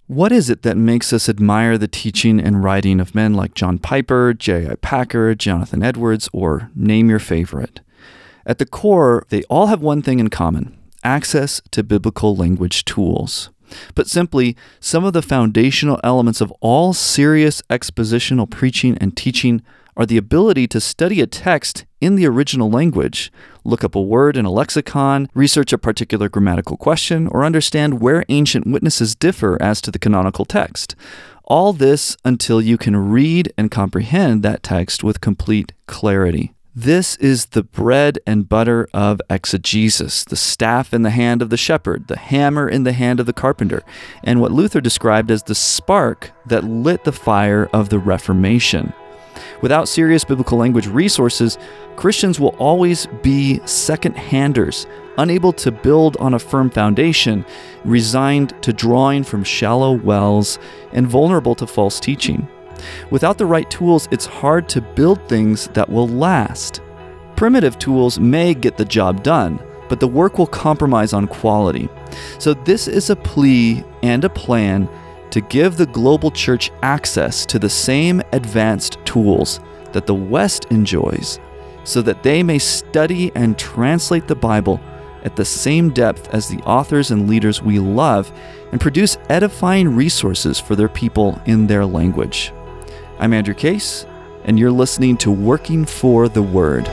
What is it that makes us admire the teaching and writing of men like John Piper, J.I. Packer, Jonathan Edwards, or name your favorite? At the core, they all have one thing in common: access to biblical language tools. Put simply, some of the foundational elements of all serious expositional preaching and teaching are the ability to study a text in the original language, look up a word in a lexicon, research a particular grammatical question, or understand where ancient witnesses differ as to the canonical text. All this until you can read and comprehend that text with complete clarity. This is the bread and butter of exegesis, the staff in the hand of the shepherd, the hammer in the hand of the carpenter, and what Luther described as the spark that lit the fire of the Reformation. Without serious biblical language resources, Christians will always be second-handers, unable to build on a firm foundation, resigned to drawing from shallow wells, and vulnerable to false teaching. Without the right tools, it's hard to build things that will last. Primitive tools may get the job done, but the work will compromise on quality. So this is a plea and a plan to give the global church access to the same advanced tools that the West enjoys, so that they may study and translate the Bible at the same depth as the authors and leaders we love, and produce edifying resources for their people in their language. I'm Andrew Case, and you're listening to Working for the Word.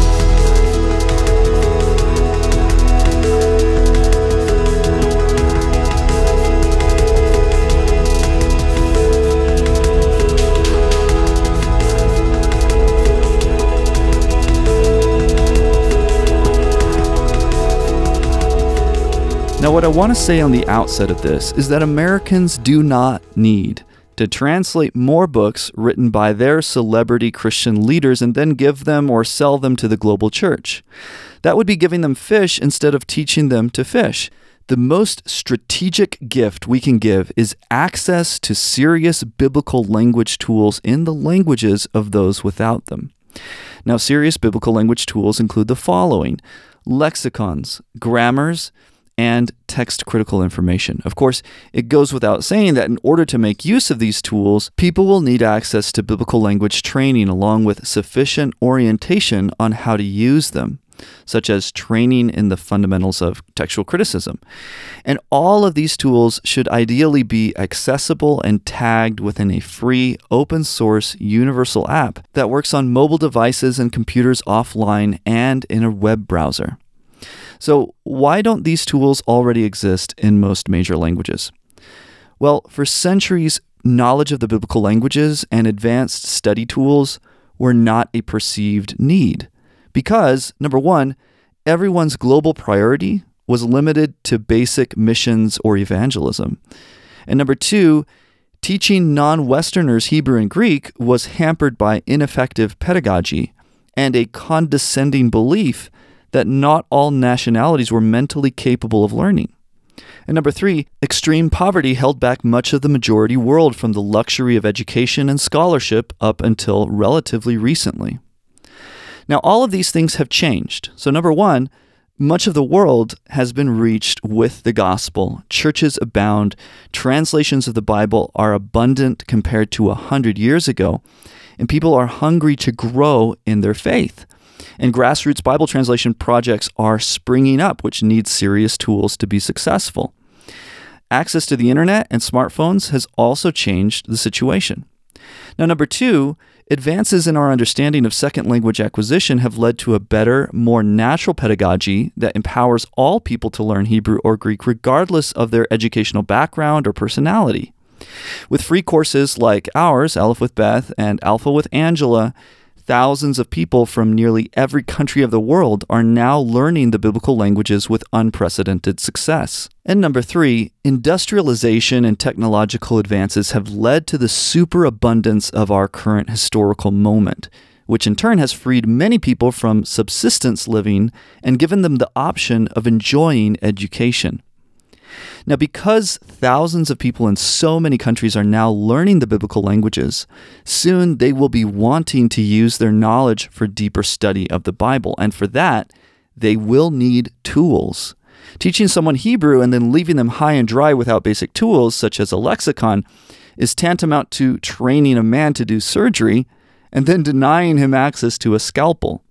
Now, what I want to say on the outset of this is that Americans do not need to translate more books written by their celebrity Christian leaders and then give them or sell them to the global church. That would be giving them fish instead of teaching them to fish. The most strategic gift we can give is access to serious biblical language tools in the languages of those without them. Now, serious biblical language tools include the following: lexicons, grammars, and text-critical information. Of course, it goes without saying that in order to make use of these tools, people will need access to biblical language training along with sufficient orientation on how to use them, such as training in the fundamentals of textual criticism. And all of these tools should ideally be accessible and tagged within a free, open-source, universal app that works on mobile devices and computers offline and in a web browser. So why don't these tools already exist in most major languages? Well, for centuries, knowledge of the biblical languages and advanced study tools were not a perceived need because, number one, everyone's global priority was limited to basic missions or evangelism. And number two, teaching non-Westerners Hebrew and Greek was hampered by ineffective pedagogy and a condescending belief that not all nationalities were mentally capable of learning. And number three, extreme poverty held back much of the majority world from the luxury of education and scholarship up until relatively recently. Now, all of these things have changed. So number one, much of the world has been reached with the gospel. Churches abound. Translations of the Bible are abundant compared to 100 years ago. And people are hungry to grow in their faith. And grassroots Bible translation projects are springing up, which need serious tools to be successful. Access to the internet and smartphones has also changed the situation. Now, number two, advances in our understanding of second language acquisition have led to a better, more natural pedagogy that empowers all people to learn Hebrew or Greek regardless of their educational background or personality. With free courses like ours, Aleph with Beth and Alpha with Angela, thousands of people from nearly every country of the world are now learning the biblical languages with unprecedented success. And number three, industrialization and technological advances have led to the superabundance of our current historical moment, which in turn has freed many people from subsistence living and given them the option of enjoying education. Now, because thousands of people in so many countries are now learning the biblical languages, soon they will be wanting to use their knowledge for deeper study of the Bible. And for that, they will need tools. Teaching someone Hebrew and then leaving them high and dry without basic tools, such as a lexicon, is tantamount to training a man to do surgery and then denying him access to a scalpel.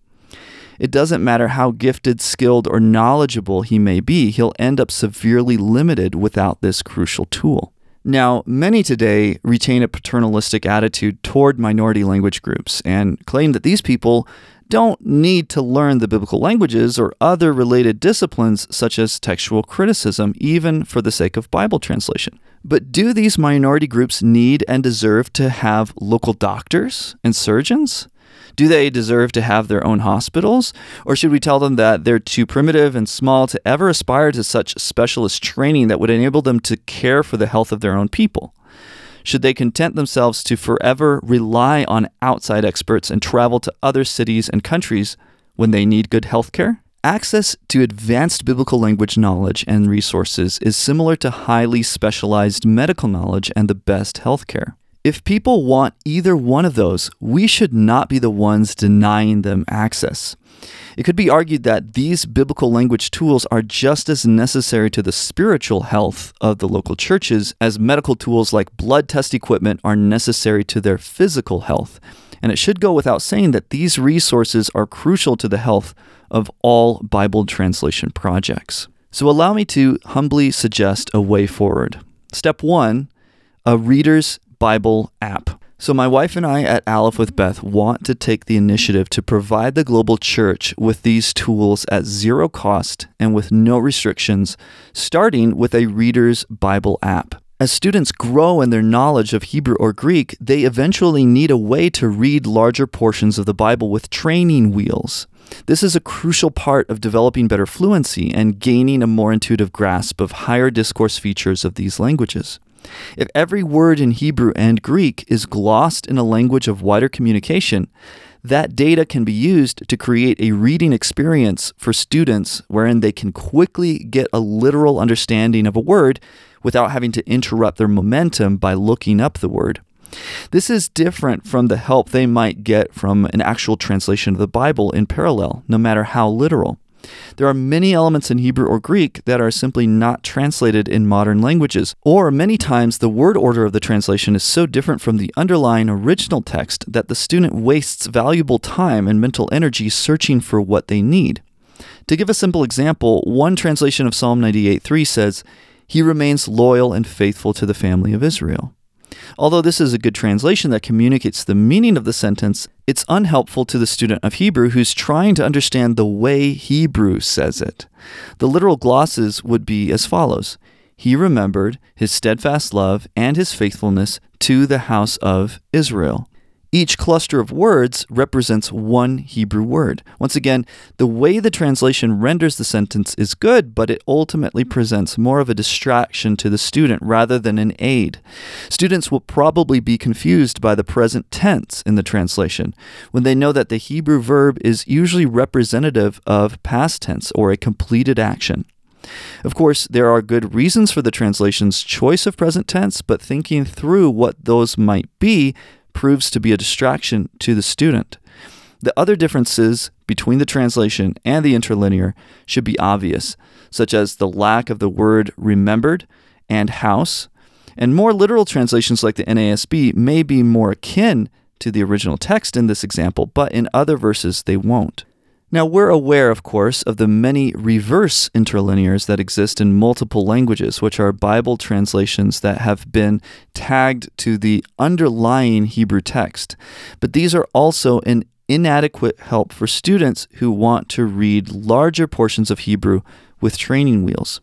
It doesn't matter how gifted, skilled, or knowledgeable he may be, he'll end up severely limited without this crucial tool. Now, many today retain a paternalistic attitude toward minority language groups and claim that these people don't need to learn the biblical languages or other related disciplines such as textual criticism, even for the sake of Bible translation. But do these minority groups need and deserve to have local doctors and surgeons? Do they deserve to have their own hospitals? Or should we tell them that they're too primitive and small to ever aspire to such specialist training that would enable them to care for the health of their own people? Should they content themselves to forever rely on outside experts and travel to other cities and countries when they need good health care? Access to advanced biblical language knowledge and resources is similar to highly specialized medical knowledge and the best health care. If people want either one of those, we should not be the ones denying them access. It could be argued that these biblical language tools are just as necessary to the spiritual health of the local churches as medical tools like blood test equipment are necessary to their physical health. And it should go without saying that these resources are crucial to the health of all Bible translation projects. So allow me to humbly suggest a way forward. Step 1, a reader's Bible app. So my wife and I at Aleph with Beth want to take the initiative to provide the global church with these tools at zero cost and with no restrictions, starting with a reader's Bible app. As students grow in their knowledge of Hebrew or Greek, they eventually need a way to read larger portions of the Bible with training wheels. This is a crucial part of developing better fluency and gaining a more intuitive grasp of higher discourse features of these languages. If every word in Hebrew and Greek is glossed in a language of wider communication, that data can be used to create a reading experience for students wherein they can quickly get a literal understanding of a word without having to interrupt their momentum by looking up the word. This is different from the help they might get from an actual translation of the Bible in parallel, no matter how literal. There are many elements in Hebrew or Greek that are simply not translated in modern languages, or many times the word order of the translation is so different from the underlying original text that the student wastes valuable time and mental energy searching for what they need. To give a simple example, one translation of Psalm 98:3 says, "He remains loyal and faithful to the family of Israel." Although this is a good translation that communicates the meaning of the sentence, it's unhelpful to the student of Hebrew who's trying to understand the way Hebrew says it. The literal glosses would be as follows: He remembered his steadfast love and his faithfulness to the house of Israel. Each cluster of words represents one Hebrew word. Once again, the way the translation renders the sentence is good, but it ultimately presents more of a distraction to the student rather than an aid. Students will probably be confused by the present tense in the translation when they know that the Hebrew verb is usually representative of past tense or a completed action. Of course, there are good reasons for the translation's choice of present tense, but thinking through what those might be proves to be a distraction to the student. The other differences between the translation and the interlinear should be obvious, such as the lack of the word remembered and house, and more literal translations like the NASB may be more akin to the original text in this example, but in other verses they won't. Now, we're aware, of course, of the many reverse interlinears that exist in multiple languages, which are Bible translations that have been tagged to the underlying Hebrew text. But these are also an inadequate help for students who want to read larger portions of Hebrew with training wheels.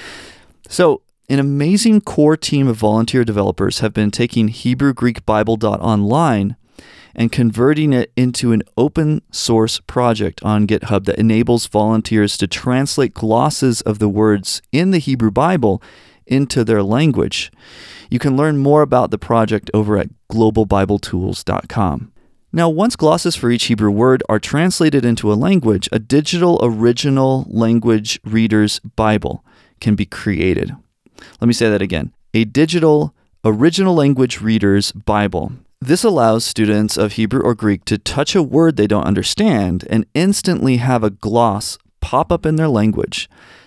So, an amazing core team of volunteer developers have been taking HebrewGreekBible.online and converting it into an open source project on GitHub that enables volunteers to translate glosses of the words in the Hebrew Bible into their language. You can learn more about the project over at globalbibletools.com. Now, once glosses for each Hebrew word are translated into a language, a digital original language reader's Bible can be created. Let me say that again. A digital original language reader's Bible. This allows students of Hebrew or Greek to touch a word they don't understand and instantly have a gloss pop up in their language.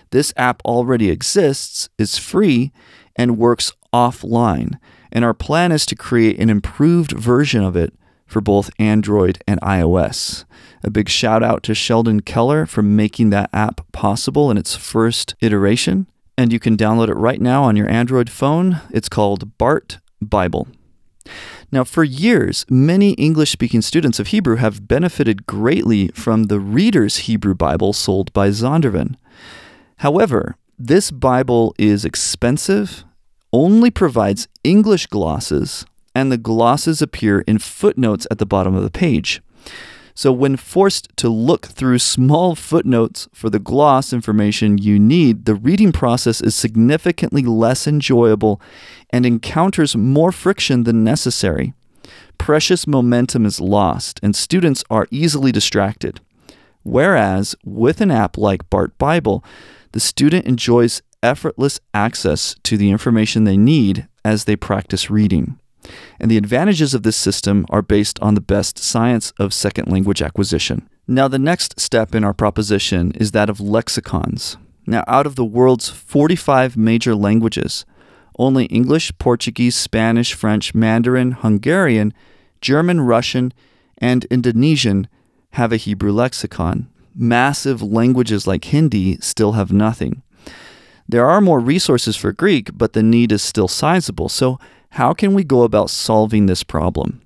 This app already exists, is free, and works offline. And our plan is to create an improved version of it for both Android and iOS. A big shout out to Sheldon Keller for making that app possible in its first iteration. And you can download it right now on your Android phone. It's called Bart Bible. Now, for years, many English-speaking students of Hebrew have benefited greatly from the Reader's Hebrew Bible sold by Zondervan. However, this Bible is expensive, only provides English glosses, and the glosses appear in footnotes at the bottom of the page. So when forced to look through small footnotes for the gloss information you need, the reading process is significantly less enjoyable and encounters more friction than necessary. Precious momentum is lost, and students are easily distracted. Whereas, with an app like Bart Bible, the student enjoys effortless access to the information they need as they practice reading. And the advantages of this system are based on the best science of second language acquisition. Now, the next step in our proposition is that of lexicons. Now, out of the world's 45 major languages, only English, Portuguese, Spanish, French, Mandarin, Hungarian, German, Russian, and Indonesian have a Hebrew lexicon. Massive languages like Hindi still have nothing. There are more resources for Greek, but the need is still sizable. So how can we go about solving this problem?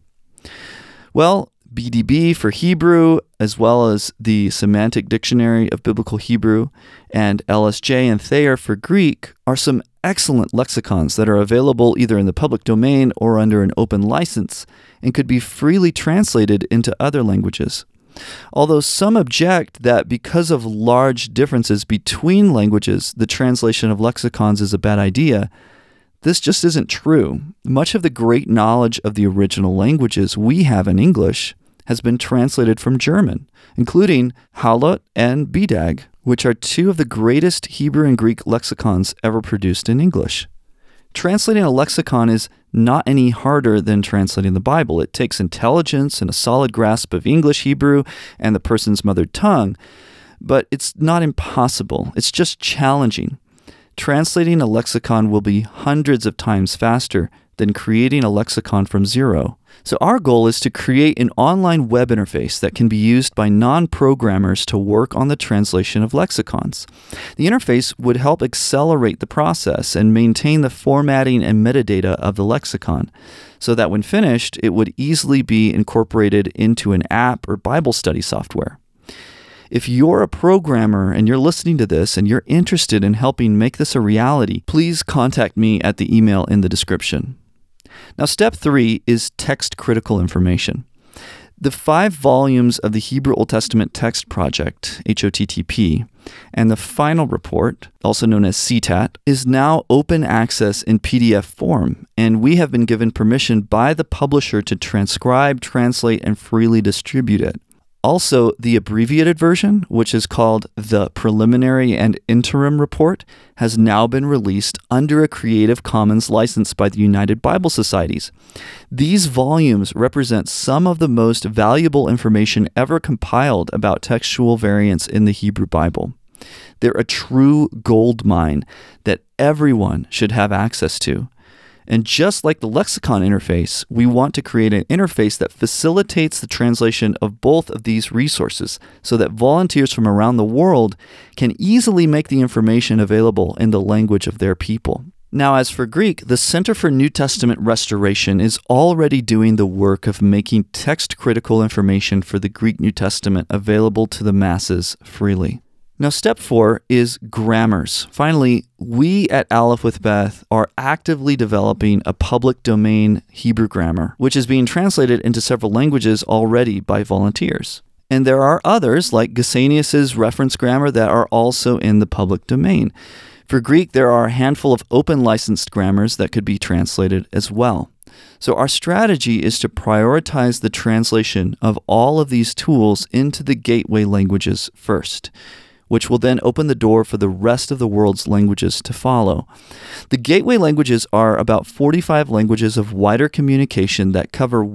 Well, BDB for Hebrew, as well as the Semantic Dictionary of Biblical Hebrew, and LSJ and Thayer for Greek are some excellent lexicons that are available either in the public domain or under an open license and could be freely translated into other languages. Although some object that because of large differences between languages, the translation of lexicons is a bad idea, this just isn't true. Much of the great knowledge of the original languages we have in English has been translated from German, including Halot and BDAG, which are two of the greatest Hebrew and Greek lexicons ever produced in English. Translating a lexicon is not any harder than translating the Bible. It takes intelligence and a solid grasp of English, Hebrew, and the person's mother tongue, but it's not impossible. It's just challenging. Translating a lexicon will be hundreds of times faster than creating a lexicon from zero. So our goal is to create an online web interface that can be used by non-programmers to work on the translation of lexicons. The interface would help accelerate the process and maintain the formatting and metadata of the lexicon, so that when finished, it would easily be incorporated into an app or Bible study software. If you're a programmer and you're listening to this and you're interested in helping make this a reality, please contact me at the email in the description. Now, step 3 is text-critical information. The 5 volumes of the Hebrew Old Testament Text Project, HOTTP, and the final report, also known as CTAT, is now open access in PDF form, and we have been given permission by the publisher to transcribe, translate, and freely distribute it. Also, the abbreviated version, which is called the Preliminary and Interim Report, has now been released under a Creative Commons license by the United Bible Societies. These volumes represent some of the most valuable information ever compiled about textual variants in the Hebrew Bible. They're a true gold mine that everyone should have access to. And just like the lexicon interface, we want to create an interface that facilitates the translation of both of these resources so that volunteers from around the world can easily make the information available in the language of their people. Now, as for Greek, the Center for New Testament Restoration is already doing the work of making text-critical information for the Greek New Testament available to the masses freely. Now, step 4 is grammars. Finally, we at Aleph with Beth are actively developing a public domain Hebrew grammar, which is being translated into several languages already by volunteers. And there are others, like Gesenius's reference grammar, that are also in the public domain. For Greek, there are a handful of open licensed grammars that could be translated as well. So our strategy is to prioritize the translation of all of these tools into the gateway languages first, which will then open the door for the rest of the world's languages to follow. The gateway languages are about 45 languages of wider communication that cover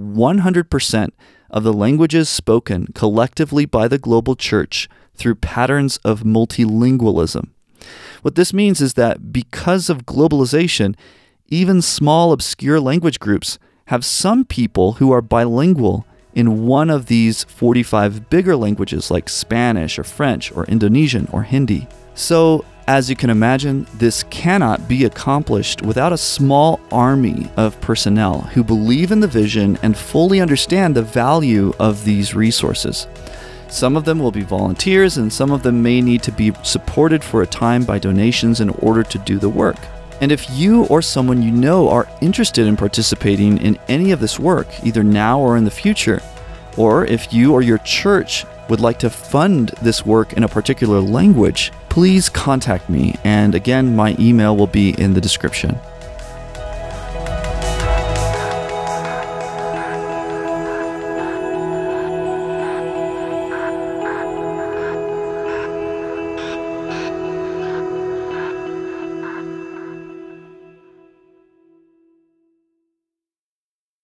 100% of the languages spoken collectively by the global church through patterns of multilingualism. What this means is that because of globalization, even small obscure language groups have some people who are bilingual in one of these 45 bigger languages like Spanish or French or Indonesian or Hindi. So, as you can imagine, this cannot be accomplished without a small army of personnel who believe in the vision and fully understand the value of these resources. Some of them will be volunteers, and some of them may need to be supported for a time by donations in order to do the work. And if you or someone you know are interested in participating in any of this work, either now or in the future, or if you or your church would like to fund this work in a particular language, please contact me. And again, my email will be in the description.